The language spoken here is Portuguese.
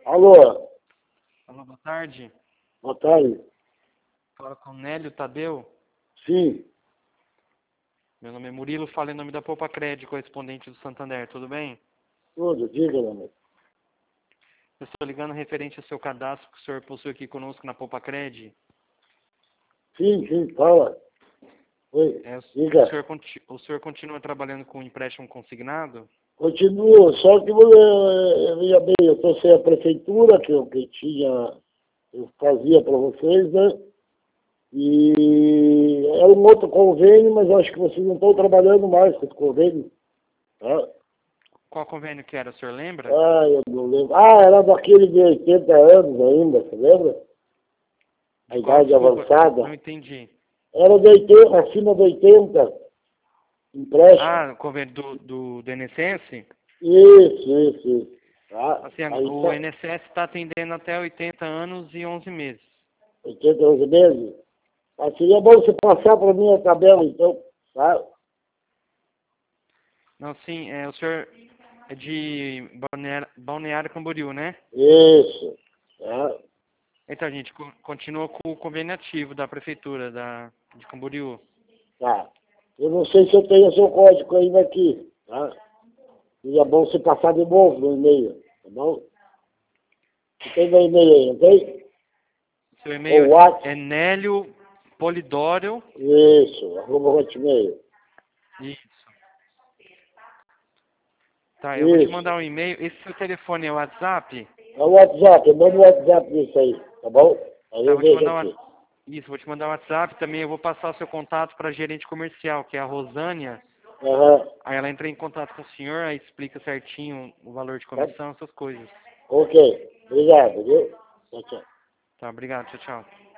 Alô, Alô, boa tarde. boa tarde. Fala com o Nélio Tadeu. Sim, Meu nome é Murilo, falo em nome da Poupa Cred, correspondente do Santander, tudo bem? tudo, diga, meu amigo. Eu estou ligando referente ao seu cadastro que o senhor possui aqui conosco na Poupa Cred. Sim, fala. Oi, diga. O senhor continua trabalhando com empréstimo consignado? Continuo, só que veja bem, eu estou sem a prefeitura, que tinha, eu fazia para vocês, né? E era um outro convênio, mas acho que vocês não estão trabalhando mais com esse convênio. Tá? Qual convênio que era, o senhor lembra? Ah, eu não lembro. Ah, era daquele de 80 anos ainda, você lembra? A idade Desculpa, não avançada. entendi. Era de 80, acima de 80, empréstimo. Ah, o convênio do INSS? Isso. Tá? Assim, Aí o tá, INSS está atendendo até 80 anos e 11 meses. 80 11 meses. Mas seria bom você passar para mim a tabela, então. Tá? Não, sim, o senhor é de Balneário Camboriú, né? Isso. Tá? Então, a gente continua com o convênio ativo da prefeitura de Camboriú. Tá. Eu não sei se eu tenho seu código ainda aqui. Tá? Seria bom você passar de novo no e-mail. Tá bom? Você tem meu e-mail aí, não tem? Seu Ou e-mail é WhatsApp? Nélio Polidório. Isso, arroba hotmail. Isso. Tá, eu vou te Isso. mandar um e-mail. Esse seu telefone é o WhatsApp? É o WhatsApp, eu mando o WhatsApp disso aí, tá bom? Aí Tá, eu vou te vejo mandar aqui. Isso, vou te mandar um WhatsApp também. Eu vou passar o seu contato para a gerente comercial, que é a Rosânia. Aham. Aí ela entra em contato com o senhor, aí explica certinho o valor de Tá? comissão, essas coisas. Ok. Obrigado, viu? Tchau, tchau. Tá, obrigado, tchau, tchau.